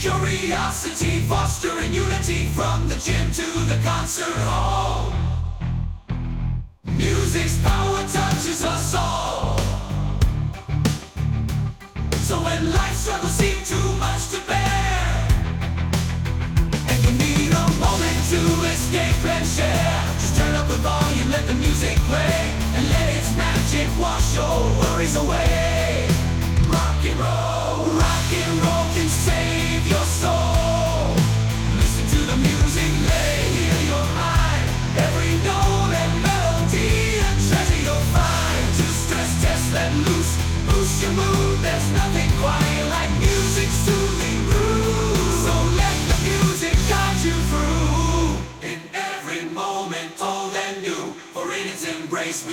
Curiosity, fostering unity from the gym to the concert hall. Music's power touches us all. So when life struggles seem too much to bear, and you need a moment to escape and share, just turn up the volume, let the music play, and let its magic wash your worries away.